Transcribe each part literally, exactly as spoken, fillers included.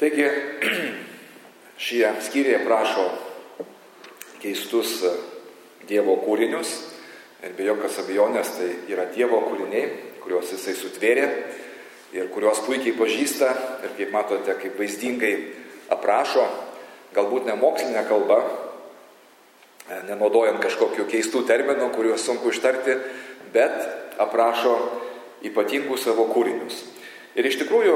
Taigi, šie skyriai aprašo keistus Dievo kūrinius ir be jokios abejonės tai yra Dievo kūriniai, kuriuos jisai sutvėrė ir kuriuos puikiai pažįsta ir, kaip matote, kaip vaizdingai aprašo, galbūt ne mokslinė kalba, nenaudojant kažkokių keistų terminų, kuriuos sunku ištarti, bet aprašo ypatingų savo kūrinius. Ir iš tikrųjų,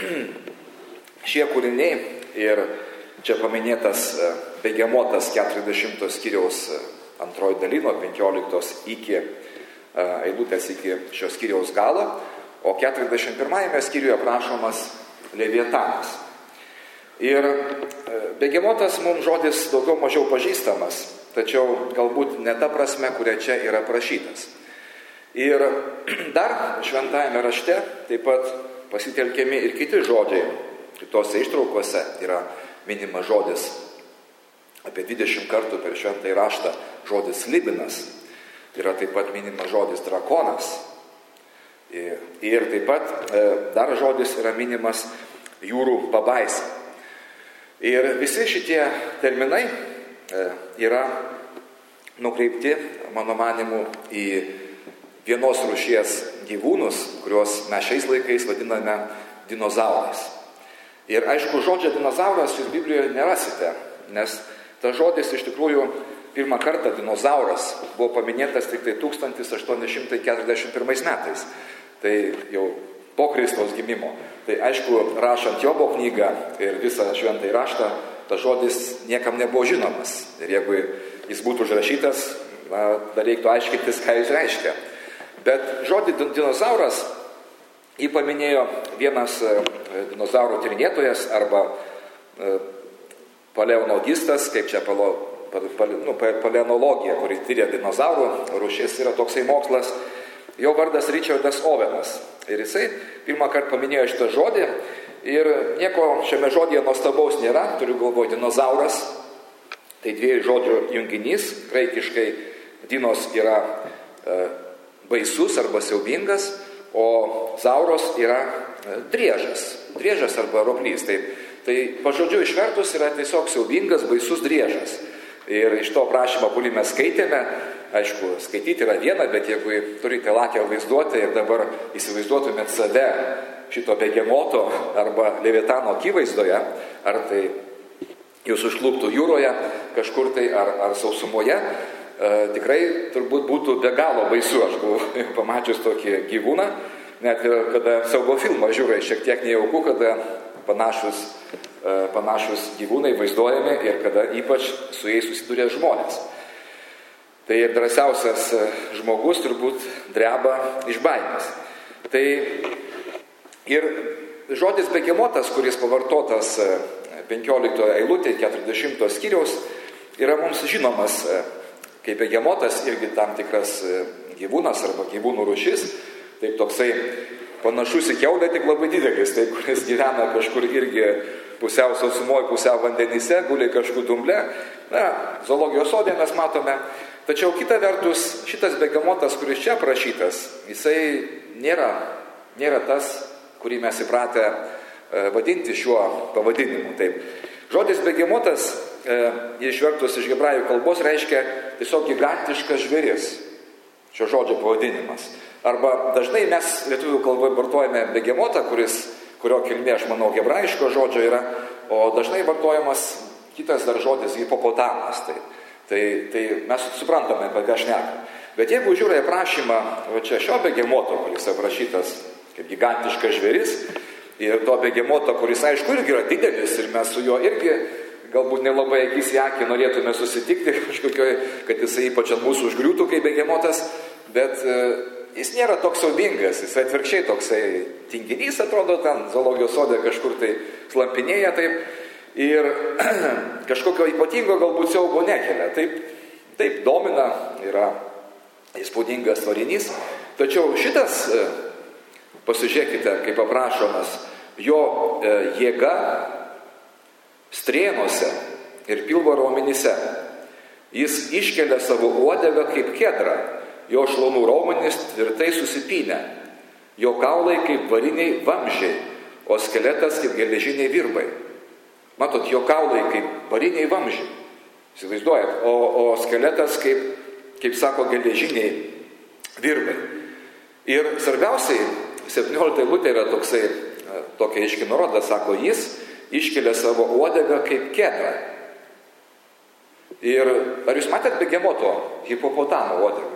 šie kūriniai ir čia paminėtas Begemotas keturiasdešimto skyriaus antroji daly, nuo penkioliktos iki eilutės iki šios skyriaus galo, o keturiasdešimt pirmajame skyriuje aprašomas Leviatanas. Ir Begemotas mums žodis daugiau mažiau pažįstamas, tačiau galbūt ne ta prasme, kuria čia yra aprašytas. Ir dar šventajame rašte taip pat pasitelkiami ir kiti žodžiai. Kitose ištraukose yra minimas žodis apie dvidešimt kartų per šventąjį raštą žodis libinas. Yra taip pat minimas žodis drakonas. Ir, ir taip pat e, dar žodis yra minimas jūrų pabaisa. Ir visi šitie terminai e, yra nukreipti, mano manimu, į vienos rūšies gyvūnus, kuriuos mes šiais laikais vadiname dinozaurais. Ir aišku, žodžio dinozauras jūs Biblijoje nerasite, nes tas žodis iš tikrųjų pirmą kartą dinozauras buvo paminėtas tik tai tūkstantis aštuoni šimtai keturiasdešimt pirmais metais. Tai jau po Kristaus gimimo. Tai aišku, rašant Jobo knygą ir visą šventąjį raštą, tas žodis niekam nebuvo žinomas. Ir jeigu jis būtų užrašytas, na, dar reiktų aiškintis, ką jis reiškia. Bet žodį dinozauras jį paminėjo vienas dinozaurų tyrinėtojas arba paleonologistas, kaip čia palo, pale, nu, paleonologija, kuri tyria dinozaurų rūšis, yra toksai mokslas. Jo vardas Richardas Ovenas. Ir jisai pirmą kartą paminėjo šitą žodį ir nieko šiame žodyje nuostabaus nėra, turiu galvoje dinozauras. Tai dviejų žodžių junginys, graikiškai dinos yra e, baisus arba siaubingas, o zauros yra e, driežas, driežas arba roplys. Tai, tai pažodžiu išvertus yra tiesiog siaubingas, baisus driežas. Ir iš to prašymo, kurį mes skaitėme, aišku, skaityti yra viena, bet jeigu turite lakę vaizduoti ir dabar įsivaizduotumėt save šito Begemoto arba Leviatano akivaizdoje, ar tai jūs užkluptų jūroje kažkur tai, ar, ar sausumoje, e, tikrai turbūt būtų be galo baisu. Aš buvau pamačius tokį gyvūną, net ir kada siaubo filmą žiūrai, šiek tiek nejauku, kada panašus, e, panašus gyvūnai vaizduojami ir kada ypač su jais susiduria žmonės. Tai ir drąsiausias žmogus turbūt dreba iš baimės. Tai ir žodis Begemotas, kuris pavartotas penkioliktoje eilutėje keturiasdešimto skyriaus, yra mums žinomas kaip Begemotas, irgi tam tikras gyvūnas arba gyvūnų rūšis, taip toksai panašus į kiaulę, tik labai didelis, taip, kuris gyvena kažkur irgi pusiau sausumoje, pusiau vandenyse, guli kažkur dumble. Na, zoologijos sode mes matome. Tačiau kita vertus, šitas Begemotas, kuris čia aprašytas, jisai nėra, nėra tas, kurį mes įpratę e, vadinti šiuo pavadinimu. Taip. Žodis Begemotas, e, išvertus iš hebrajų kalbos, reiškia tiesiog gigantiškas žvėris. Šio žodžio pavadinimas. Arba dažnai mes lietuvių kalboje vartojame Begemotą, kuris, kurio kilmė, aš manau, hebrajiško žodžio yra, o dažnai vartojamas kitas dar žodis hipopotamas. Taip. Tai, tai mes suprantame, apie ką šnekam. Bet jeigu žiūrė aprašymą va čia šio Begemoto, kuris aprašytas kaip gigantiškas žvėris, ir to Begemoto, kuris aišku irgi yra didelis, ir mes su juo irgi galbūt nelabai akis į akį norėtume susitikti kažkokioj, kad jisai ypač ant mūsų užgriūtų kaip Begemotas, bet e, jis nėra toks siaubingas, jis atvirkščiai toksai tinginys, atrodo, ten zoologijos sode kažkur tai slampinėja taip. Ir kažkokio ypatingo galbūt siaubo nekelia. Taip, taip domina, yra įspūdingas tvarinys. Tačiau šitas, pasižiūrėkite, kaip aprašomas, jo jėga strėnuose ir pilvo raumenyse. Jis iškelia savo uodegą kaip kedrą, jo šlaunų raumenys tvirtai susipynę, jo kaulai kaip variniai vamzdžiai, o skeletas kaip geležiniai virbai. Matot, jo kaulai kaip variniai vamzdžiai. Įsivaizduojat, o, o skeletas kaip, kaip sako, geležiniai virbai. Ir svarbiausiai, septyniolikta eilutė yra toksai, tokia aiški nuoroda, sako, jis iškelia savo uodegą kaip kedrą. Ir ar jūs matėt begemoto hipopotamo uodegą?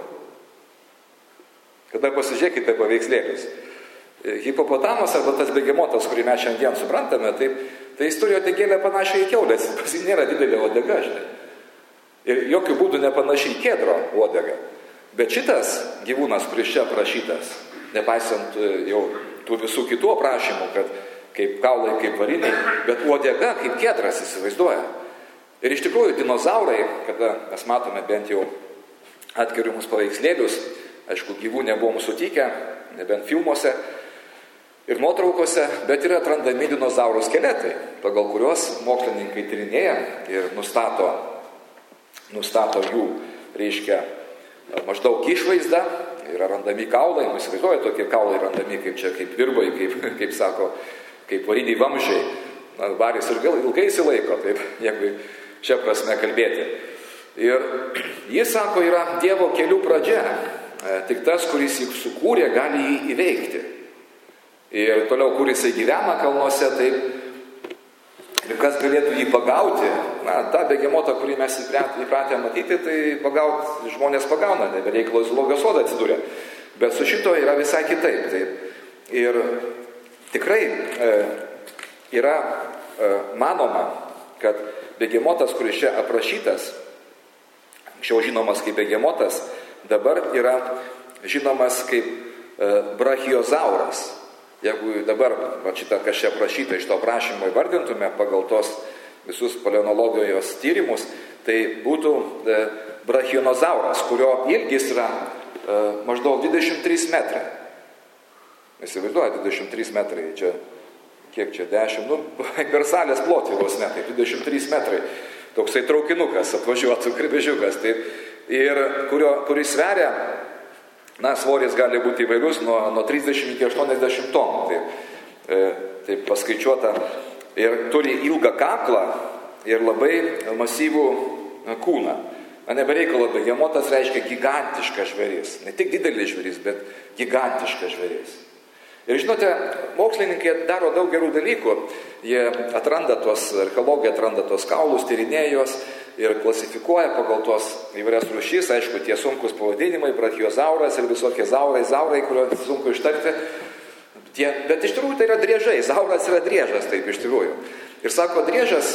Kada pasižiūrėkite paveikslėlius. Hipopotamas arba tas begemotas, kurį mes šiandien suprantame, tai, tai jis turi uodegėlę panašią į kiaulės, pas jį nėra didelė uodega, žinai. Ir jokių būdų nepanašiai į kedro uodegą. Bet šitas gyvūnas, kuris čia aprašytas, nepaisant jau tų visų kitų aprašymų, kad kaip kaulai, kaip variniai, bet uodega kaip kedras, įsivaizduoja. Ir iš tikrųjų dinozaurai, kada mes matome bent jau atskiriamus paveikslėlius, aišku, gyvų nebuvom sutikę, nebent filmuose ir nuotraukose, bet yra atrandami dinozaurų skeletai, pagal kuriuos mokslininkai tyrinėja ir nustato, nustato jų, reiškia, maždaug išvaizdą, yra randami kaulai, nu įsivaizduoja, tokie kaulai randami kaip čia, kaip virbai, kaip, kaip sako, kaip variniai vamzdžiai. Na, varis ir ilgai įsilaiko, taip, jeigu šią prasme kalbėti. Ir jis, sako, yra Dievo kelių pradžia. Tik tas, kuris jį sukūrė, gali jį įveikti. Ir toliau, kur jisai gyvena kalnuose, taip, ir kas galėtų jį pagauti, na, tą begemotą, kurį mes įpratę matyti, tai pagauti, žmonės pagauna, nebereikalo zoologijos sodą atsidūrė. Bet su šito yra visai kitaip. Taip. Ir tikrai e, yra e, manoma, kad begemotas, kuris čia aprašytas, anksčiau žinomas kaip begemotas, dabar yra žinomas kaip e, brachiozauras. Jeigu dabar va, šitą, kas čia aprašyta iš to aprašymo įvardintume pagal tos visus paleontologijos tyrimus, tai būtų e, brachionozauras, kurio ilgis yra e, maždaug dvidešimt trys metrai. Įsivaizduoja, dvidešimt trys metrai, čia kiek čia, dešimt, nu, per salės plotį vos ne, tai dvidešimt trys metrai. Toksai traukinukas atvažiuotų, kribežiukas, taip, ir kurio, kuris sveria, na, svoris gali būti įvairius nuo, nuo trisdešimt iki aštuoniasdešimt tonų, taip, e, taip paskaičiuota, ir turi ilgą kaklą ir labai masyvų kūną. Na, nebereikalo, begemotas reiškia gigantiškas žvėris, ne tik didelis žvėris, bet gigantiškas žvėris. Ir žinote, mokslininkai daro daug gerų dalykų. Jie atranda tos, archeologija atranda tos kaulus, tyrinėja juos ir klasifikuoja pagal tos įvairias rūšis, aišku, tie sunkus pavadinimai, brachiozauras ir visokie zaurai, zaurai, kuriuos sunku ištarti. Tie, bet iš tikrųjų tai yra driežai, zauras yra driežas, taip iš tikrųjų. Ir sako, driežas,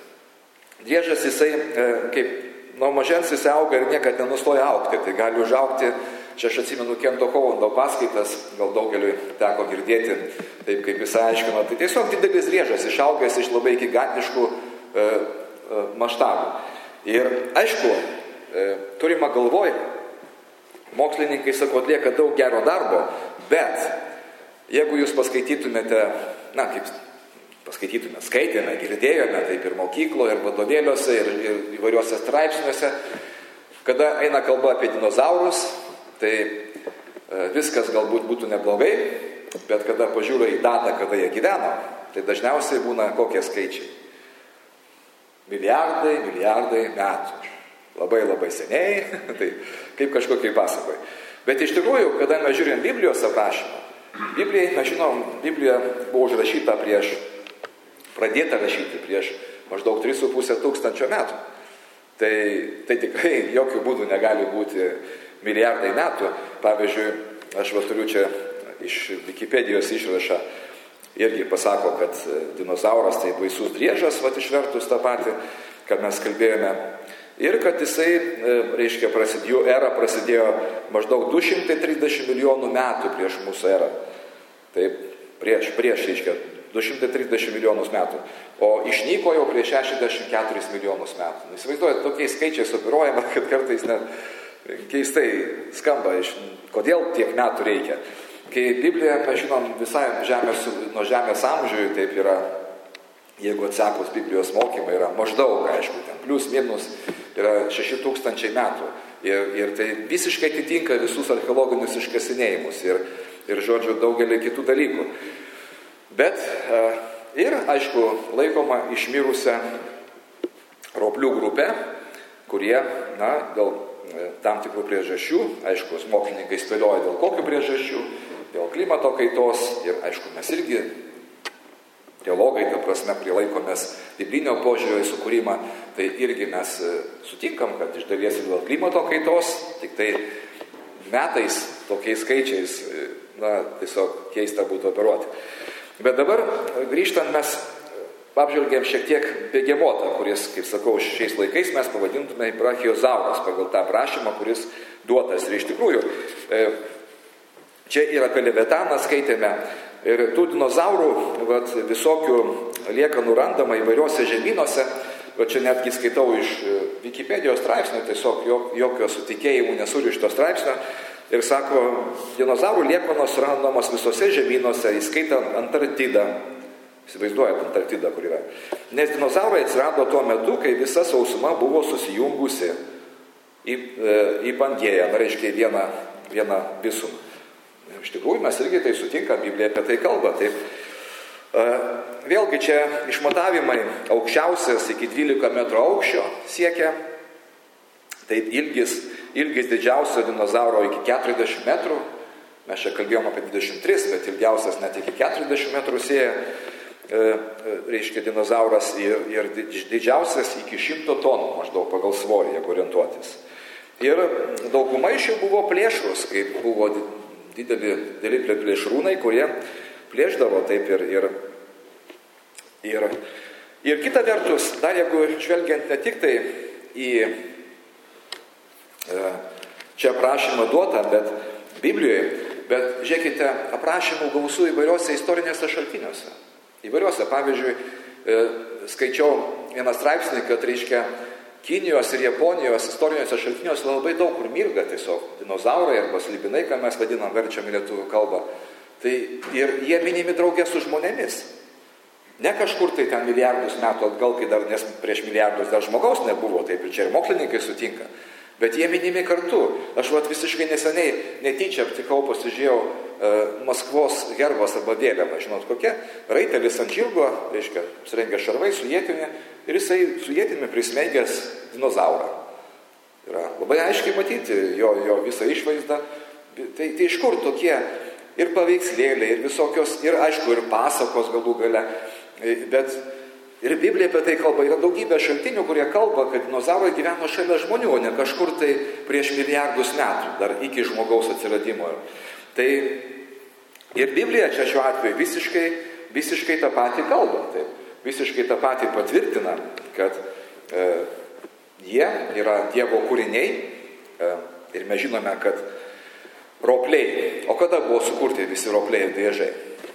driežas jisai, e, kaip nuo mažens jisai auga ir niekad nenustoja augti, tai gali užaugti. Čia aš atsimenu Kento Hovando paskaitas, gal daugeliui teko girdėti, taip kaip jis aiškino, tai tiesiog didelis driežas, išaugęs iš labai gigantiškų e, e, maštabų. Ir aišku, e, turima galvoj, mokslininkai, sako, atlieka daug gero darbo, bet jeigu jūs paskaitytumėte, na, kaip paskaitytume, skaitėme, girdėjome, taip ir mokykloje, ir vadovėliuose, ir, ir įvairiuose straipsniuose, kada eina kalba apie dinozaurus, tai viskas galbūt būtų neblogai, bet kada pažiūrė į datą, kada jie gyveno, tai dažniausiai būna kokie skaičiai. Milijardai, milijardai metų. Labai labai seniai, tai kaip kažkokiai pasakoje. Bet iš tikrųjų, kada mes žiūrėjom Biblijos aprašymą, Biblijai, mes žinom, Biblija buvo užrašyta prieš, pradėta rašyti prieš maždaug tris su pusė tūkstančio metų. Tai, tai tikrai jokių būdų negali būti milijardai metų. Pavyzdžiui, aš va turiu čia iš Wikipedijos išrašą, irgi pasako, kad dinozauras tai baisus driežas, va išvertus tą patį, kad mes kalbėjome. Ir kad jisai, reiškia, prasidėjo, era prasidėjo maždaug du šimtai trisdešimt milijonų metų prieš mūsų erą. Taip, prieš, prieš, reiškia, du šimtai trisdešimt milijonus metų. O išnyko jau prieš šešiasdešimt keturis milijonus metų. Nu, įsivaizduojate, tokiais skaičiais operuojama, kad kartais net keistai skamba, iš, kodėl tiek metų reikia. Kai Biblija, mes žinom, visai žemės, nuo žemės amžių, taip yra, jeigu atsekus Biblijos mokymai, yra maždaug, aišku, ten plius, minus, yra šeši tūkstančiai metų. Ir, ir tai visiškai atitinka visus archeologinius iškasinėjimus ir, ir žodžiu, daugelį kitų dalykų. Bet ir, aišku, laikoma išmirusią roplių grupę, kurie, na, dėl tam tikrų priežasčių, aišku, mokslininkai spėlioja dėl kokių priežasčių, dėl klimato kaitos ir, aišku, mes irgi, teologai, ta prasme, prilaikomės biblinio požiūrio į sukūrimą, tai irgi mes sutinkam, kad iš dalies ir dėl klimato kaitos, tik tai metais tokiais skaičiais, na, tiesiog keista būtų operuoti. Bet dabar grįžtant mes apžvelgėm šiek tiek begemotą, kuris, kaip sakau, šiais laikais mes pavadintume brachiozauras pagal tą prašymą, kuris duotas. Ir iš tikrųjų, čia ir apie Levitaną skaitėme, ir tų dinozaurų vat, visokių liekanų randama įvairiuose žemynuose. Va čia netgi skaitau iš Wikipedijos straipsnio, tiesiog jokio sutikėjimų nesuriu iš to straipsnio. Ir sako, dinozaurų liekanos randamos visose žemynuose, įskaitant Antarktidą. Įsivaizduojat Antarktidą, kur yra. Nes dinozaurai atsirado tuo metu, kai visa sausuma buvo susijungusi į, į Pangėją, na, reiškia vieną, vieną visumą. Iš tikrųjų, mes irgi tai sutinkam, Biblija apie tai kalba. Taip. Vėlgi čia išmatavimai aukščiausias iki dvylika metrų aukščio siekia. Taip ilgis, ilgis didžiausio dinozauro iki keturiasdešimt metrų. Mes čia kalbėjom apie dvidešimt tris, bet ilgiausias net iki keturiasdešimt metrų sieja, reiškia dinozauras ir, ir didžiausias iki šimto tonų maždaug pagal svorį, jeigu orientuotis. Ir dauguma iš jų buvo plėšrus, kaip buvo dideli, dideli plėšrūnai, kurie plėšdavo taip ir, ir, ir, ir kita vertus, dar jeigu žvelgiant ne tik tai į čia aprašymą duotą, bet Biblijoje, bet žiūrėkite, aprašymų gausų įvairiuose istorinėse šaltiniuose. Įvairiuose, pavyzdžiui, skaičiau vieną straipsnį, kad reiškia Kinijos ir Japonijos istoriniuose šaltiniuose labai daug kur mirga tiesiog dinozaurai arba slibinai, ką mes vadinam, verčiam į lietuvių kalbą. Tai ir jie minimi draugė su žmonėmis. Ne kažkur tai ten milijardus metų atgal, kai dar, nes prieš milijardus dar žmogaus nebuvo, taip ir čia ir mokslininkai sutinka. Bet jie minimi kartu. Aš vat visiškai neseniai netyčia aptikau, pasižiūrėjau e, Maskvos herbas arba vėliava, žinot kokia, raitelis ant žirgo, reiškia, surengė šarvai su ietimi ir jisai su ietimi prismeigęs dinozaurą. Yra labai aiškiai matyti jo, jo visą išvaizdą. Tai, tai iš kur tokie ir paveikslėliai, ir visokios, ir aišku, ir pasakos galų gale, bet ir Biblija apie tai kalba, yra daugybė šaltinių, kurie kalba, kad dinozaurai gyveno šalia žmonių, o ne kažkur tai prieš milijardus metų, dar iki žmogaus atsiradimo. Tai ir Biblija čia šiuo atveju visiškai, visiškai tą patį kalba, taip, visiškai tą patį patvirtina, kad e, jie yra Dievo kūriniai e, ir mes žinome, kad ropliai, o kada buvo sukurti visi ropliai ir driežai?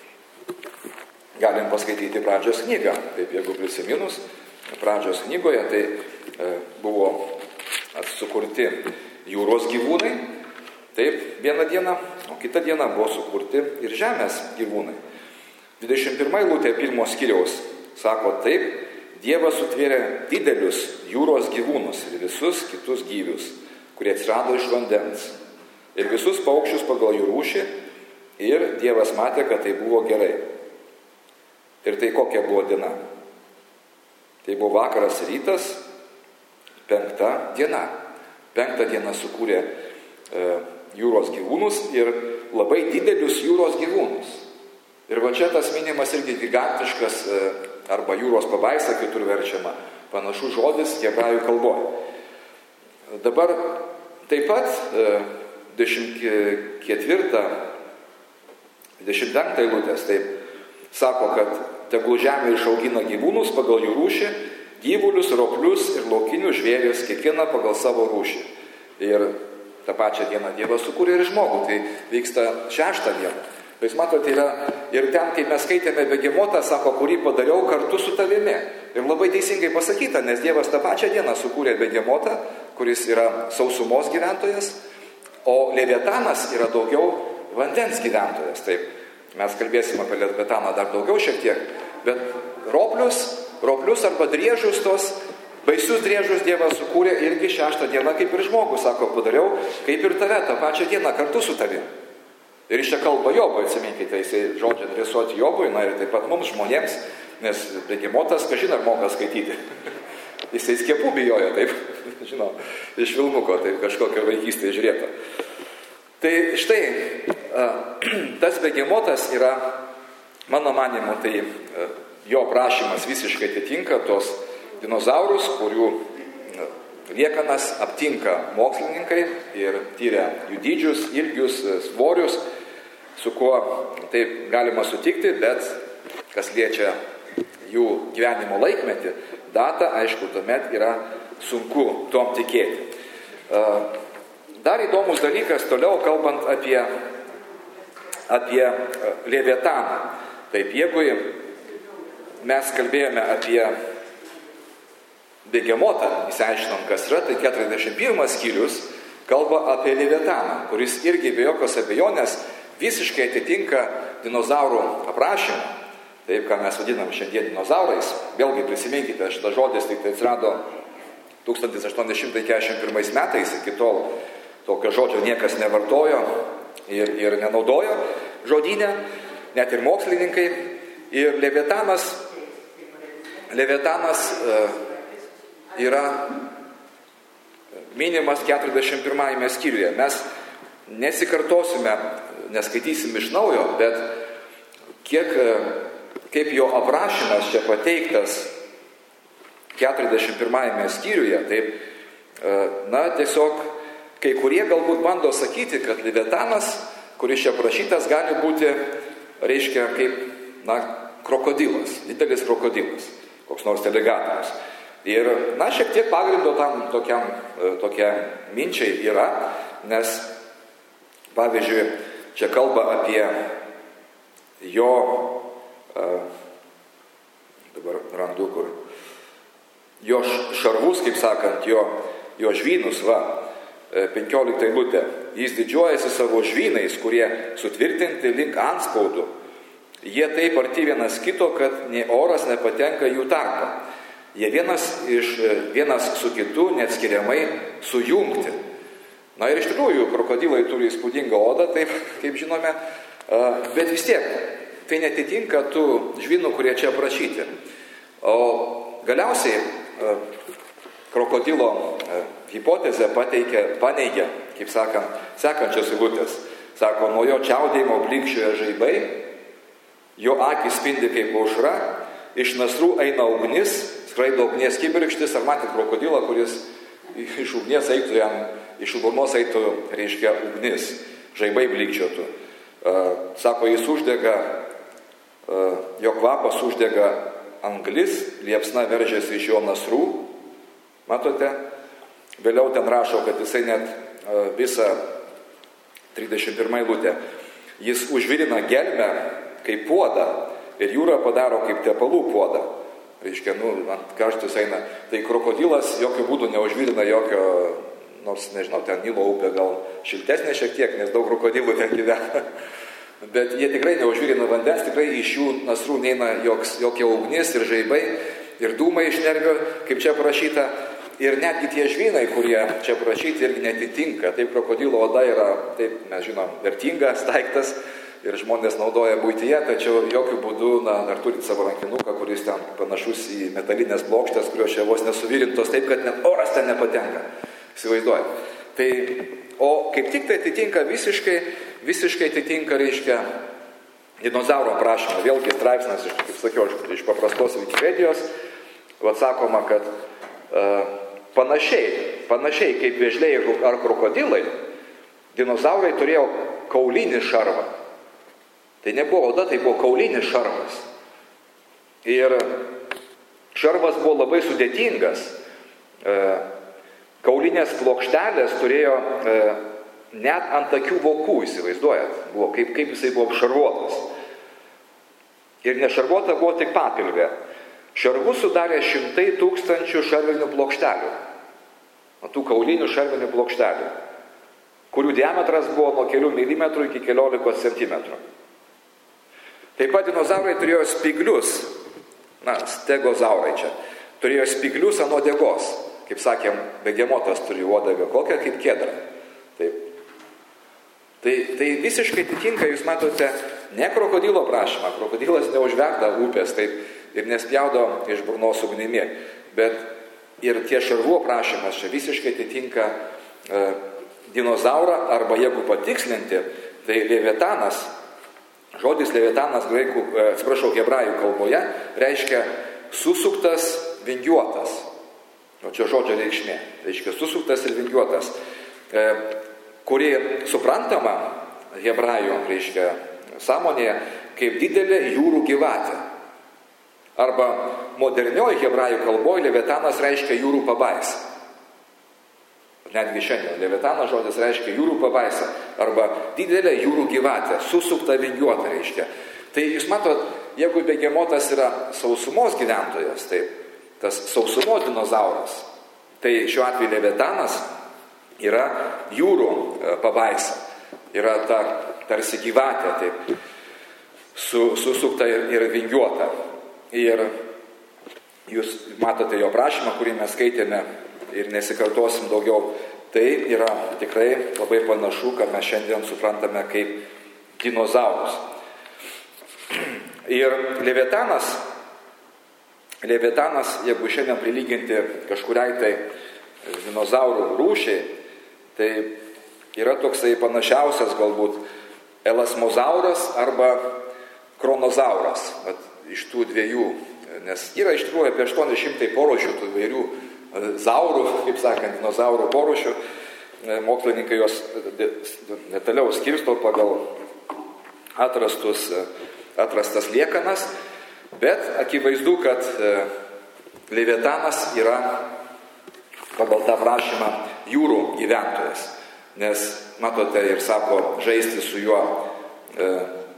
Galim paskaityti pradžios knygą. Taip, jeigu prisiminus, pradžios knygoje tai e, buvo sukurti jūros gyvūnai, taip, vieną dieną, o kitą dieną buvo sukurti ir žemės gyvūnai. dvidešimt pirma eilutė pirmo skyriaus sako taip, Dievas sutvėrė didelius jūros gyvūnus ir visus kitus gyvius, kurie atsirado iš vandens, ir visus paukščius pagal jų rūšį, ir Dievas matė, kad tai buvo gerai. Ir tai kokia buvo diena? Tai buvo vakaras rytas, penkta diena. Penktą dieną sukūrė e, jūros gyvūnus ir labai didelius jūros gyvūnus. Ir va čia tas minimas irgi gigantiškas e, arba jūros pabaisa, kitur verčiama, panašus žodis hebrajų kalboje. Dabar taip pat e, dvidešimt ketvirtą, dvidešimt penktą eilutės taip sako, kad tegul žemė išaugina gyvūnus pagal jų rūšį, gyvulius, roplius ir laukinius žvėris, kiekvieną pagal savo rūšį. Ir tą pačią dieną Dievas sukūrė ir žmogų, tai vyksta šeštą dieną. Bet matote, yra ir ten, kai mes skaitėme begemotą, sako, kurį padariau kartu su tavimi. Ir labai teisingai pasakyta, nes Dievas tą pačią dieną sukūrė begemotą, kuris yra sausumos gyventojas, o Leviatanas yra daugiau vandens gyventojas. Taip. Mes kalbėsim apie Levitaną dar daugiau šiek tiek, bet roplius, roplius arba driežus, tos baisius driežus Dievas sukūrė irgi šeštą dieną, kaip ir žmogus, sako, padariau, kaip ir tave, tą pačią dieną kartu su tavim. Ir iš čia kalba Jobui, atsiminkite, jisai žodžią adresuoti Jobui, na ir taip pat mums žmonėms, nes begemotas, kažin ar moka skaityti. Jisai skiepų bijojo, taip, žinau, iš filmuko, taip kažkokio vaikystėje žiūrėto. Tai štai, tas begemotas yra, mano manimu, tai jo prašymas visiškai atitinka tos dinozaurus, kurių liekanas aptinka mokslininkai ir tyria jų dydžius, ilgius, svorius, su kuo taip galima sutikti, bet kas liečia jų gyvenimo laikmetį, datą, aišku, tuomet yra sunku tuom tikėti. Dar įdomus dalykas, toliau kalbant apie, apie Leviataną. Taip, jeigu mes kalbėjome apie begemotą, įsiaiškinom, kas yra, tai keturiasdešimt pirmas skyrius kalba apie Leviataną, kuris irgi be jokios abejonės visiškai atitinka dinozaurų aprašymą. Taip, ką mes vadinam šiandien dinozaurais. Vėlgi prisiminkite, šitas žodis tik tai atsirado tūkstantis aštuoni šimtai keturiasdešimt pirmais metais, iki tol tokio žodžio niekas nevartojo ir, ir nenaudojo žodyne, net ir mokslininkai. Ir Leviatanas, Leviatanas e, yra minimas keturiasdešimt pirmajame skyriuje. Mes nesikartosime, neskaitysim iš naujo, bet kiek, kaip jo aprašymas čia pateiktas keturiasdešimt pirmajame skyriuje, taip, na, tiesiog kai kurie galbūt bando sakyti, kad Leviatanas, kuris čia aprašytas, gali būti, reiškia, kaip, na, krokodilas, didelis krokodilas, koks nors aligatorius. Ir, na, šiek tiek pagrindo tam tokiam, tokiam minčiai yra, nes, pavyzdžiui, čia kalba apie jo, dabar randu kur, jo šarvus, kaip sakant, jo, jo žvynus, va, penkiolikta eilutė. Jis didžiuojasi savo žvynais, kurie sutvirtinti link antspaudų. Jie taip arti vienas kito, kad nei oras nepatenka jų tarpą. Jie vienas, iš, vienas su kitu neatskiriamai sujungti. Na ir iš tikrųjų, krokodilai turi įspūdingą odą, taip, kaip žinome, bet vis tiek, tai netitinka tų žvynų, kurie čia aprašyti. O galiausiai krokodilo hipotezę pateikia, paneigia, kaip sakant, sekančios eilutės. Sako, nuo jo čiaudėjimo blynkčioja žaibai, jo akys spindi kaip aušra, iš nasrų eina ugnis, skraido ugnies kibirkštis. Ar matėt krokodilą, kuris iš ugnies eitų jam, iš burnos eitų, reiškia, ugnis, žaibai blykčiotų. Sako, jis uždega, jo kvapas uždega anglis, liepsna veržiasi iš jo nasrų. Matote? Vėliau ten rašo, kad jisai net visą trisdešimt pirmą eilutę. Jis užvirina gelmę kaip puodą ir jūrą padaro kaip tepalų puodą. Reiškia, nu, ant karštis eina. Tai krokodilas jokių būdų neužvirina jokio, nors, nežinau, ten Nilo upė gal šiltesnė šiek tiek, nes daug krokodilų ten gyvena. Bet jie tikrai neužvirina vandens, tikrai iš jų nasrų neina joks, jokia ugnis ir žaibai ir dūmai iš nervio, kaip čia parašyta. Ir netgi tie žvynai, kurie čia parašyti, irgi netitinka. Taip, krokodilo oda yra, taip, mes žinom, vertingas daiktas ir žmonės naudoja buityje, tačiau jokių būdų, na, ar turit savo rankinuką, kuris ten panašus į metalinės plokštės, kurios čia vos nesuvirintos, taip, kad net oras ten nepatenka. Įsivaizduoju. Tai, o kaip tik tai atitinka visiškai, visiškai atitinka, reiškia, dinozauro aprašymą. Vėlgi straipsnis, kaip sakiau, iš paprastos Wikipedijos, atsakoma, kad uh, panašiai, panašiai kaip vėžliai ar krokodilai, dinozaurai turėjo kaulinį šarvą. Tai nebuvo oda, tai buvo kaulinis šarvas. Ir šarvas buvo labai sudėtingas. Kaulinės plokštelės turėjo net ant akių vokų, įsivaizduojat, buvo, kaip, kaip jisai buvo šarvuotas. Ir nešarvuota buvo tik papilvė. Šarvus sudarė šimtai tūkstančių šarvinių plokštelių. Tų kaulinių šarvinių plokštelių, kurių diametras buvo nuo kelių milimetrų iki keliolikos centimetrų. Taip pat dinozaurai turėjo spiglius, na, stegozaurai čia, turėjo spiglius ant uodegos. Kaip sakėm, begemotas turi uodegą kokią, kaip kedrą. Taip. Tai, tai visiškai atitinka, jūs matote, ne krokodilo prašymą, krokodilas neužverda upės, taip, ir nespjaudo iš burnos ugnimi. Bet ir tie šarvų aprašymas čia visiškai atitinka e, dinozaurą, arba jeigu patikslinti, tai Leviatanas, žodis Leviatanas graikų, e, atsiprašau, hebrajų kalboje reiškia susuktas, vingiuotas. O čia žodžio reikšmė. Reiškia susuktas ir vingiuotas. E, kuri suprantama hebrajų, reiškia, sąmonėje, kaip didelė jūrų gyvatė. Arba modernioji hebrajų kalboje Leviatanas reiškia jūrų pabaisa. Netgi šiandien Leviatanas žodis reiškia jūrų pabaisa. Arba didelė jūrų gyvatė, susukta vingiuota reiškia. Tai jūs matot, jeigu begemotas yra sausumos gyventojas, taip, tas sausumos dinozauras, tai šiuo atveju Leviatanas yra jūrų pabaisa. Yra ta tarsi gyvatė, taip, su, susukta ir, ir vingiuota. Ir jūs matote jo prašymą, kurį mes skaitėme ir nesikartosim daugiau. Tai yra tikrai labai panašu, kad mes šiandien suprantame kaip dinozaurus. Ir Leviatanas, Leviatanas, jeigu šiandien prilyginti kažkuriai tai dinozaurų rūšiai, tai yra toksai panašiausias galbūt elasmozauras arba kronozauras. At, iš tų dviejų, nes yra iš tikrųjų apie aštuoni šimtai porūšių tų įvairių zaurų, kaip sakant, dinozaurų porūšių. Mokslininkai juos detaliau skirsto pagal atrastus, atrastas liekanas, bet akivaizdu, kad Leviatanas yra pagal tą prašymą jūrų gyventojas. Nes, matote, ir sako, žaisti su juo, e,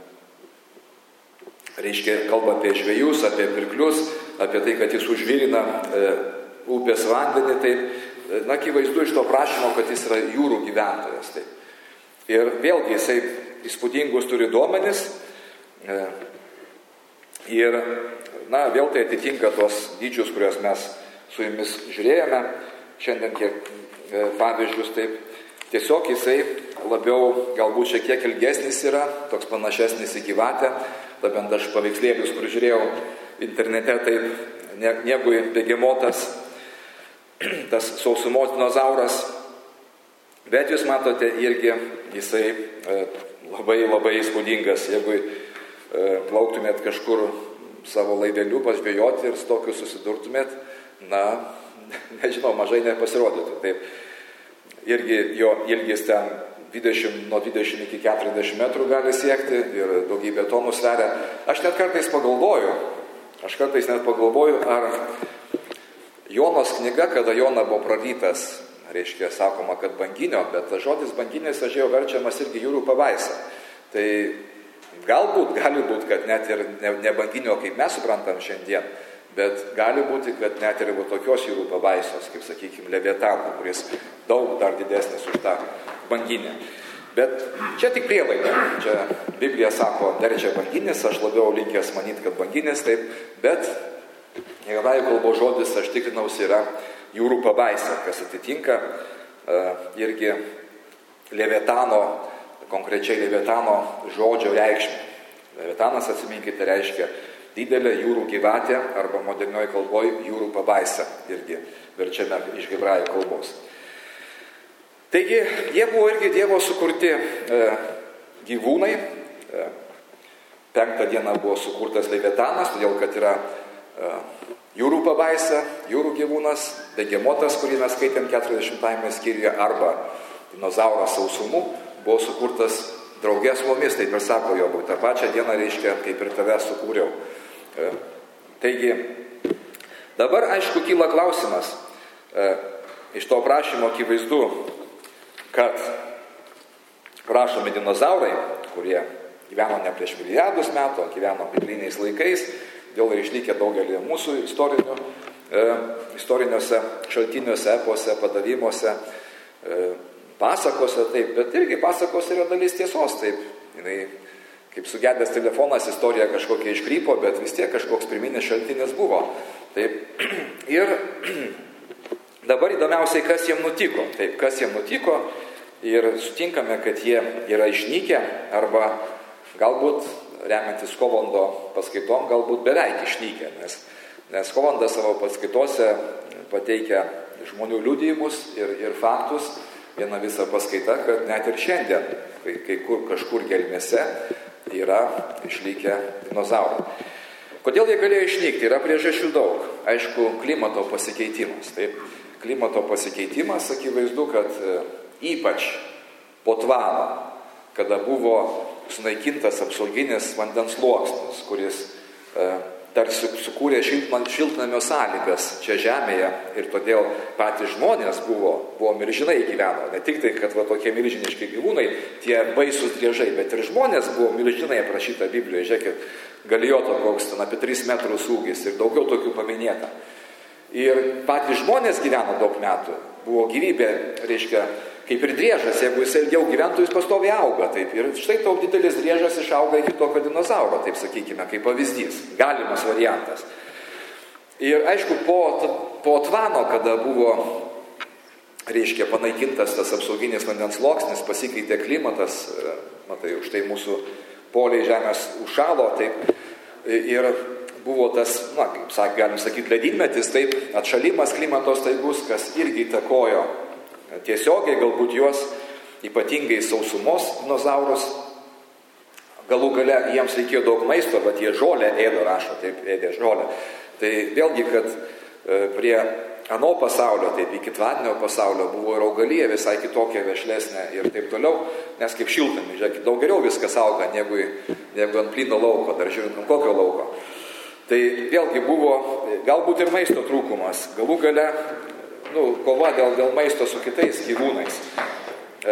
reiškia, kalba apie žvejus, apie pirklius, apie tai, kad jis užvirina e, upės vandenį, taip, na, akivaizdu iš to prašymo, kad jis yra jūrų gyventojas. Taip. Ir vėlgi jisai įspūdingus turi duomenis e, ir, na, vėl tai atitinka tos dydžius, kuriuos mes su jumis žiūrėjome, šiandien kiek e, pavyzdžius, taip. Tiesiog jisai labiau galbūt šiek tiek ilgesnis yra, toks panašesnis į gyvatę, bent aš paveikslėlius, kur žiūrėjau internete, taip, negu begemotas, tas sausumos dinozauras. Bet jūs matote irgi, jisai e, labai labai įspūdingas. Jeigu e, plauktumėt kažkur savo laiveliu pažvejoti ir su tokiu susidurtumėt, na, nežinau, mažai nepasirodytų. Taip. Irgi jo ilgis ten dvidešimt, nuo dvidešimt iki keturiasdešimt metrų gali siekti ir daugybė tonų sveria. Aš net kartais pagalvoju, aš kartais net pagalvoju, ar Jonos knyga, kada Jona buvo prarytas, reiškia, sakoma, kad banginio, bet žodis banginės aš jau verčiamas irgi jūrų pabaisa. Tai galbūt, gali būti, kad net ir ne, ne banginio, kaip mes suprantam šiandien, bet gali būti, kad net ir tokios jūrų pabaisos, kaip, sakykime, Leviatano, kuris daug dar didesnis už tą banginę. Bet čia tik prielaida. Čia Biblija sako, verčia banginis, aš labiau linkęs manyti, kad banginis, taip, bet hebrajų kalbos žodis, aš tikrinausi, yra jūrų pabaisa, kas atitinka uh, irgi Leviatano, konkrečiai Leviatano žodžio reikšmę. Leviatanas, atsiminkite, reiškia didelė jūrų gyvatė arba modernioji kalboje jūrų pabaisa, irgi verčiame iš hebrajų kalbos. Taigi, jie buvo irgi Dievo sukurti e, gyvūnai. E, penktą dieną buvo sukurtas Leviatanas, todėl kad yra e, jūrų pabaisa, jūrų gyvūnas, begemotas, kurį mes skaitėm keturiasdešimtajame skyriuje, arba dinozauras sausumų, buvo sukurtas draugės mumis, taip ir sako Jobui, tą pačią dieną reiškia, kaip ir tave sukūriau. E, taigi, dabar aišku kyla klausimas, e, iš to prašymo akivaizdu, kad prašomi dinozaurai, kurie gyveno ne prieš milijardus metų, gyveno bibliniais laikais, dėl ir išlikę daugelį mūsų istorinių, e, istoriniuose šaltiniuose, epuose, padavimuose, e, pasakose, taip, bet irgi pasakos yra dalis tiesos, taip, jinai, kaip sugedęs telefonas, istorija kažkokia iškrypo, bet vis tiek kažkoks pirminis šaltinis buvo. Taip, ir dabar įdomiausiai, kas jiem nutiko, taip, kas jiem nutiko, ir sutinkame, kad jie yra išnykę, arba galbūt remiantis Kovando paskaitom, galbūt beveik išnykę, nes, nes Kovandas savo paskaitose pateikia žmonių liudijimus ir, ir faktus, viena visa paskaita, kad net ir šiandien, kai, kai kur kažkur gelmėse yra išlikę dinozaurai. Kodėl jie galėjo išnykti? Yra priežasčių daug. Aišku, klimato pasikeitimas. Taip, klimato pasikeitimas, akivaizdu, kad ypač po tvano, kada buvo sunaikintas apsauginis vandens sluoksnis, kuris e, tarsi sukūrė šiltnamio sąlygas čia žemėje ir todėl patys žmonės buvo, buvo milžinai gyveno. Ne tik tai, kad va, tokie milžiniški gyvūnai, tie baisūs driežai, bet ir žmonės buvo milžinai aprašyta Biblijoje. Žiūrėkit, Galijoto koks ten apie tris metrus ūgis ir daugiau tokių paminėta. Ir patys žmonės gyveno daug metų. Buvo gyvybė, reiškia, kaip ir driežas, jeigu jis ilgiau gyventų, jis pastoviai auga. Taip. Ir štai toks didelis driežas išauga iki tokio dinozauro, taip sakykime, kaip pavyzdys. Galimas variantas. Ir aišku, po, po tvano, kada buvo, reiškia, panaikintas tas apsauginis vandens sluoksnis, pasikeitė klimatas, matai, už tai mūsų poliai žemės užšalo, taip, ir buvo tas, na, kaip sak, galim sakyti, ledynmetis, taip, atšalimas klimato staigus, kas irgi įtakojo tiesiogiai galbūt juos, ypatingai sausumos dinozaurus. Galų gale jiems reikėjo daug maisto, bet jie žolę ėdo, rašo, taip, ėdė žolę. Tai vėlgi, kad e, prie ano pasaulio, taip, iki tvaninio pasaulio buvo ir augalija visai kitokia, vešlesnė ir taip toliau, nes kaip šiltnamy, žiūrėkit, daug geriau viskas auga, negu, negu ant plyno lauko, dar žiūrint ant kokio lauko. Tai vėlgi buvo galbūt ir maisto trūkumas, galų gale, nu, kova dėl, dėl maisto su kitais gyvūnais. E,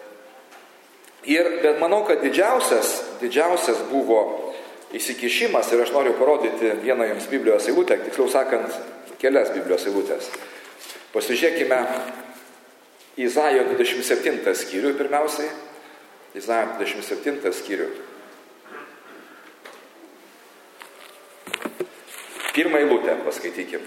ir, bet manau, kad didžiausias, didžiausias buvo įsikišimas, ir aš noriu parodyti vieną jums Biblijos eilutę, tiksliau sakant, kelias Biblijos eilutės. Pasižiūrėkime Izaijo dvidešimt septintą skyrių pirmiausiai. Izaijo dvidešimt septintą skyrių. Pirmą eilutę paskaitykim.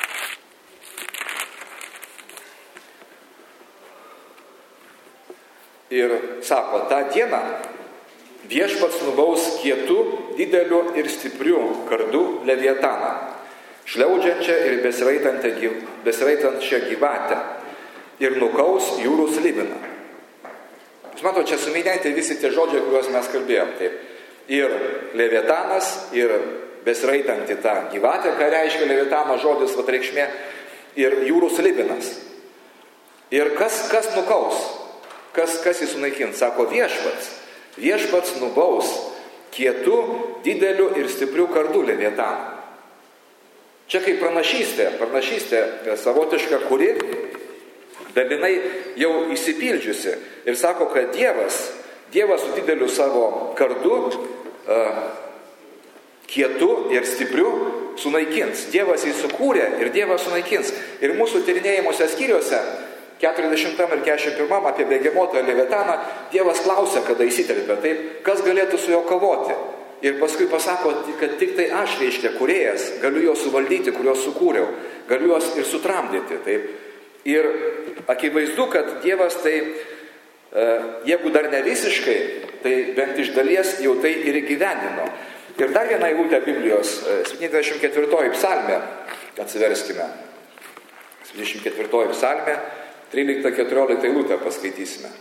Ir sako, tą dieną viešpats nubaus kietu, dideliu ir stipriu kardu Leviataną, šliaudžiančią ir besiraitančią gyvatę ir nukaus jūrų slibiną. Jūs matote, čia suminėti visi tie žodžiai, kuriuos mes kalbėjom. Taip. Ir Leviatanas, ir besiraitanti tą gyvatę, ką reiškia Leviatano žodis, vat reikšmė, ir jūrų slibinas. Ir kas, kas nukaus? Kas, kas jį sunaikins? Sako viešpats. Viešpats nubaus kietu, dideliu ir stipriu kardu Leviataną. Čia kaip pranašystė, pranašystė savotiška, kuri dalinai jau įsipildžiusi. Ir sako, kad Dievas, Dievas su dideliu savo kardu, uh, kietu ir stipriu sunaikins. Dievas jį sukūrė ir Dievas sunaikins. Ir mūsų tyrinėjimuose skyriuose, keturiasdešimtam ir keturiasdešimt pirmam apie Begemotą ir Leviataną, Dievas klausia, kada įsiterpia, taip, kas galėtų su juo kovoti. Ir paskui pasako, kad tik tai aš, reiškia, kūrėjas, galiu juos suvaldyti, kuriuos sukūriau, galiu juos ir sutramdyti. Taip. Ir akivaizdu, kad Dievas tai, jeigu dar ne visiškai, tai bent iš dalies jau tai ir įgyvendino. Ir dar vieną eilutę Biblijos, septyniasdešimt ketvirtoji psalmė, atsiverskime. septyniasdešimt ketvirtoji psalmė, trylikta keturiolikta eilutę paskaitysime.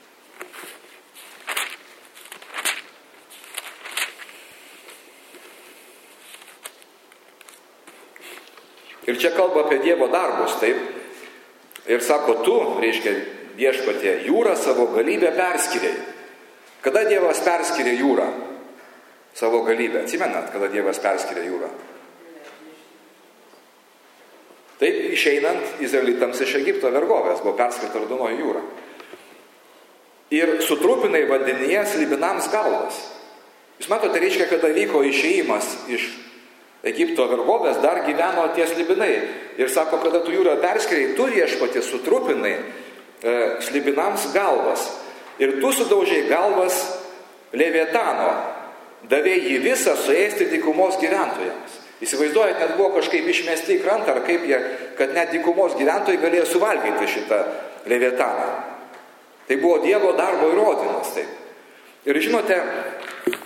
Ir čia kalba apie Dievo darbus, taip. Ir sako, tu, reiškia, viešpatie, jūrą savo galybę perskiriai. Kada Dievas perskiria jūrą? Savo galybę. Atsimenat, kada Dievas perskiria jūrą? Taip, išeinant izraelitams iš Egipto vergovės, buvo perskirta Raudonoji jūra. Ir sutrupinai vandenyje slibinams galvas. Jūs matote, reiškia, kada vyko išėjimas iš Egipto vergovės, dar gyveno tie slibinai. Ir sako, kada tu jūrą perskiriai, tu viešpatie sutrupinai e, slibinams galvas. Ir tu sudaužiai galvas Leviatano, davėjai jį visą suėsti dykumos gyventojams. Įsivaizduojat, net buvo kažkaip išmesti į krantą, ar kaip jie, kad net dykumos gyventojai galėjo suvalgyti šitą Leviataną. Tai buvo Dievo darbo įrodymas. Taip. Ir žinote,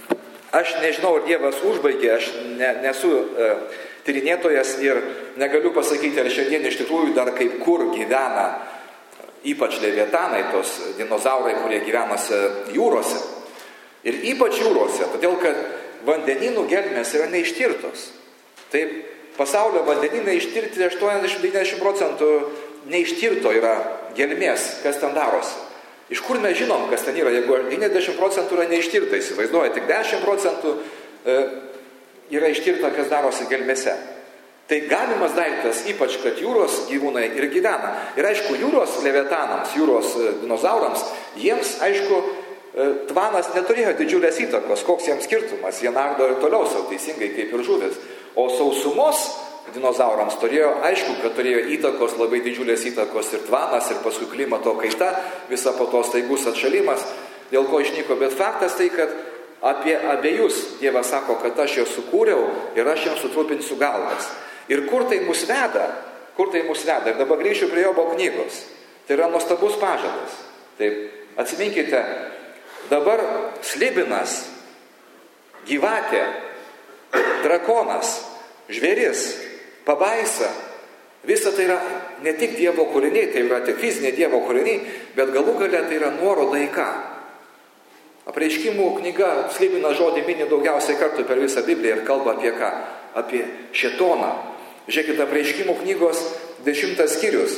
Aš nežinau, ar Dievas užbaigė, aš ne, nesu e, tyrinėtojas ir negaliu pasakyti, ar šiandien iš tikrųjų dar kaip kur gyvena, ypač leviatanai, tos dinozaurai, kurie gyvenasi jūrose. Ir ypač jūrose, todėl kad vandenynų gelmės yra neištirtos. Taip, pasaulio vandenynai ištirti aštuoniasdešimt iki devyniasdešimt procentų neištirto yra gelmės, kas ten darosi. Iš kur mes žinom, kas ten yra, jeigu devyniasdešimt procentų yra neištirta, įsivaizduoja, tik dešimt procentų e, yra ištirta, kas darosi gelmėse. Tai galimas daiktas, ypač, kad jūros gyvūnai ir gyvena. Ir aišku, jūros leviatanams, jūros dinozaurams, jiems, aišku, tvanas neturėjo didžiulės įtakos, koks jiems skirtumas, jie nardo ir toliau savo teisingai kaip ir žuvis. O sausumos dinozaurams turėjo, aišku, kad turėjo įtakos, labai didžiulės įtakos ir tvanas, ir paskui klimato kaita, visa po to staigus atšalimas, dėl ko išnyko. Bet faktas tai, kad apie abiejus Dievas sako, kad aš juos sukūriau ir aš jiems sutrupinsiu galvas. Ir kur tai mus veda? Kur tai mus veda? Ir dabar grįšiu prie Jobo knygos. Tai yra nuostabus pažadas. Taip, atsiminkite, dabar slibinas, gyvatė, drakonas, žvėris, pabaisa, visa tai yra ne tik Dievo kūriniai, tai yra tik fiziniai Dievo kūriniai, bet galų gale tai yra nuoroda į ką? Apreiškimų knyga slibina žodį mini daugiausiai kartų per visą Bibliją ir kalba apie ką? Apie šėtoną. Žiūrėkite, apreiškimų knygos dešimtas skyrius.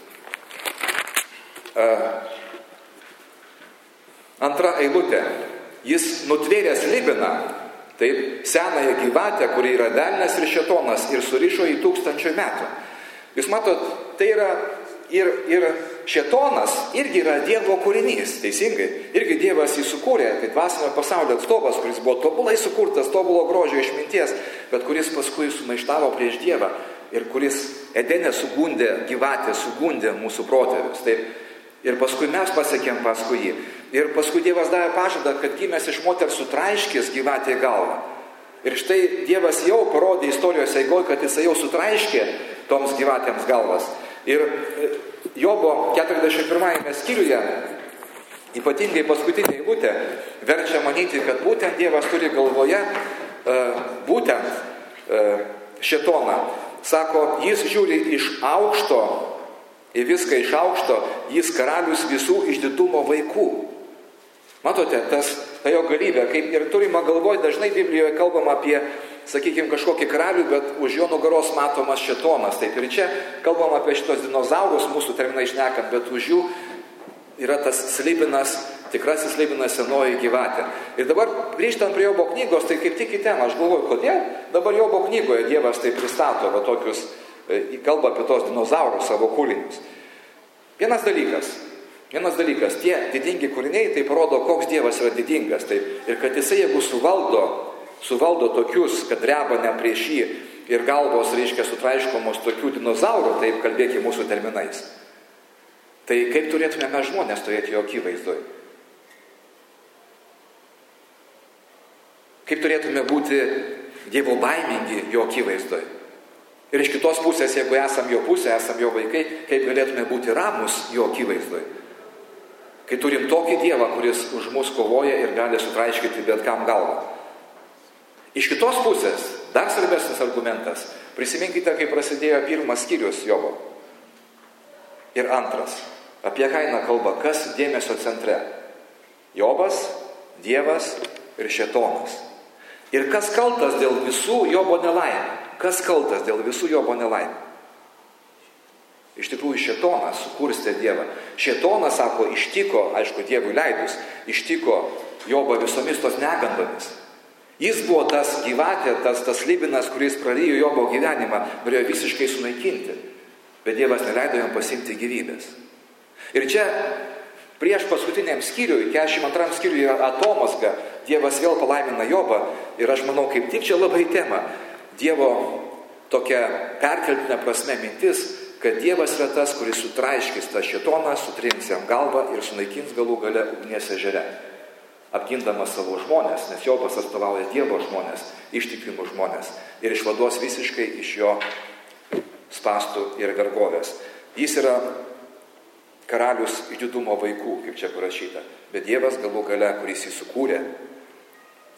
Antra eilutė. Jis nutvėrė slibiną, taip, senąją gyvatę, kuri yra velnias ir šėtonas, ir surišo į tūkstančių metų. Jūs matot, tai yra ir, ir šėtonas irgi yra Dievo kūrinys, teisingai. Irgi Dievas jį sukūrė, tai dvasinio pasaulio atstovas, kuris buvo tobulai sukurtas, tobulo grožio išminties, bet kuris paskui sumaištavo prieš Dievą ir kuris Edene sugundė gyvatę, sugundė mūsų protėvius. Taip. Ir paskui mes pasiekėm paskui jį. Ir paskui Dievas davė pažadą, kad gimęs iš moters sutraiškės gyvatė galvą. Ir štai Dievas jau parodė istorijos eigoje, kad jis jau sutraiškė toms gyvatėms galvas. Ir Jobo keturiasdešimt pirmajame skyriuje, ypatingai paskutinė eilutė, verčia manyti, kad būtent Dievas turi galvoje būtent šėtoną. Sako, jis žiūri iš aukšto, į viską iš aukšto, jis karalius visų išdidumo vaikų. Matote, tas, ta jo galybė, kaip ir turima galvoj, dažnai Biblijoje kalbama apie, sakykime, kažkokį karalių, bet už jo nugaros matomas šėtonas. Taip ir čia kalbama apie šitos dinozaurus, mūsų terminai šnekant, bet už jų yra tas slibinas, tikrasis slibinas, senoji gyvatė. Ir dabar grįžtant prie Jobo knygos, tai kaip tik į temą, aš galvoju, kodėl dabar Jobo knygoje Dievas tai pristato, va tokius, kalba apie tos dinozaurus savo kūrinius. Vienas dalykas, vienas dalykas, tie didingi kūriniai tai parodo, koks Dievas yra didingas. Tai, ir kad jisai, jeigu suvaldo, suvaldo tokius, kad dreba ne prieš jį ir galvos, reiškia, sutraiškomos tokių dinozaurų, taip kalbėkime mūsų terminais. Tai kaip turėtume mes žmonės stovėti jo akivaizdoj? Kaip turėtume būti Dievo baimingi jo akivaizdoj? Ir iš kitos pusės, jeigu esam jo pusė, esam jo vaikai, kaip galėtume būti ramus jo akivaizdoj? Kai turim tokį Dievą, kuris už mus kovoja ir gali sutraiškyti bet kam galvą. Iš kitos pusės, dar svarbesnis argumentas. Prisiminkite, kai prasidėjo pirmas skyrius Jobo. Ir antras. Apie ką eina kalba? Kas dėmesio centre? Jobas, Dievas ir šėtonas. Ir kas kaltas dėl visų Jobo nelaimė? Kas kaltas dėl visų Jobo nelaimė? Iš tikrųjų, šėtonas sukurstė Dievą. Šėtonas, sako, ištiko, aišku, Dievui leidus, ištiko Jobą visomis tos negandomis. Jis buvo tas gyvatė, tas, tas slibinas, kuris prarijo Jobo gyvenimą, norėjo visiškai sunaikinti. Bet Dievas neleido jam pasimti gyvybės. Ir čia prieš paskutiniam skyriui, keturiasdešimt antram skyriui yra atomazga. Dievas vėl palaimina Jobą ir aš manau, kaip tik čia labai tema. Dievo tokia perkeltinė prasme mintis, kad Dievas yra tas, kuris sutraiškis tą šėtoną, sutrins jam galvą ir sunaikins galų gale ugnies ežere. Apgindamas savo žmonės, nes Jobas atstovauja Dievo žmonės, ištikimų žmonės ir išvaduos visiškai iš jo spastų ir vergovės. Jis yra karalius išdidumo vaikų, kaip čia parašyta, bet Dievas galų gale, kuris jį sukūrė,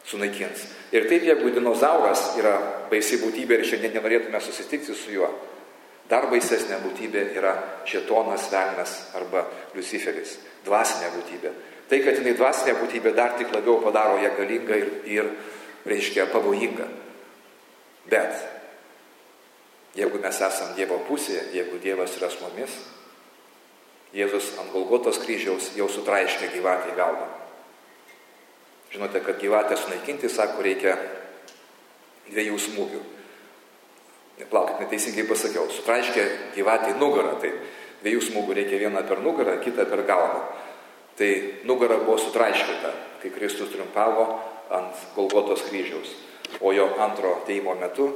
sunaikins. Ir taip, jeigu dinozauras yra baisi būtybė ir šiandien nenorėtume susitikti su juo, dar baisesnė būtybė yra šėtonas, velnias arba Liuciferis, dvasinė būtybė. Tai, kad jinai dvasinė būtybė dar tik labiau padaro ją galingą ir, ir reiškia, pavojingą. Bet jeigu mes esam Dievo pusėje, jeigu Dievas yra su mumis, Jėzus ant Golgotos kryžiaus jau sutraiškė gyvatę į galvą. Žinote, kad gyvatę sunaikinti, sako, reikia dviejų smūgių. Neplaukit, neteisingai pasakiau. Sutraiškė gyvatę į nugarą. Tai dviejų smūgių reikia, vieną per nugarą, kitą per galvą. Tai nugara buvo sutraiškyta, kai Kristus triumfavo ant Golgotos kryžiaus. O jo antro atėjimo metu,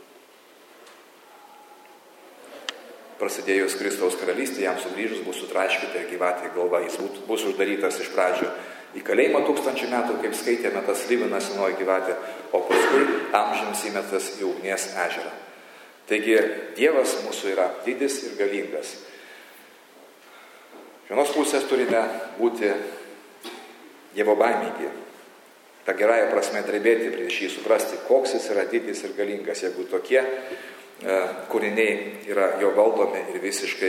prasidėjus Kristaus karalystė, jam sugrįžus bus sutraiškyta ir gyvatė galva. Jis bus uždarytas iš pradžių į kalėjimą tūkstančių metų, kaip skaitėme, tas Libina senoji gyvatė, o paskui amžiams įmetas į ugnies ežerą. Taigi Dievas mūsų yra didis ir galingas. Vienos pusės turime būti Dievo baimingi. Ta gerąja prasme drebėti prieš jį, suprasti, koks jis yra didis ir galingas, jeigu tokie kūriniai yra jo valdomi ir visiškai,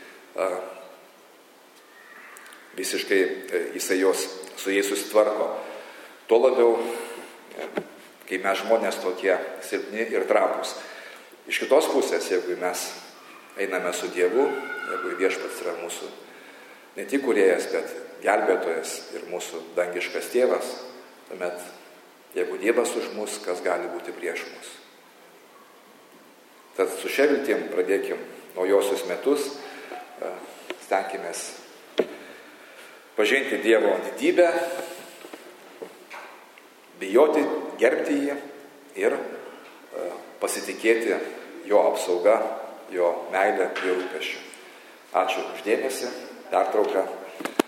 visiškai jisai jos su jais susitvarko. Tuo labiau, kai mes žmonės tokie silpni ir trapūs. Iš kitos pusės, jeigu mes einame su Dievu, jeigu Viešpats yra mūsų ne tik kūrėjas, bet gelbėtojas ir mūsų dangiškas tėvas, tuomet, jeigu Dievas už mus, kas gali būti prieš mus. Tad su šia viltim pradėkim naujosius metus, stenkimės pažinti Dievo didybę, bijoti, gerbti jį ir pasitikėti jo apsauga, jo meilė, jo rūpesčiu. Ačiū už dėmesį, pertrauką.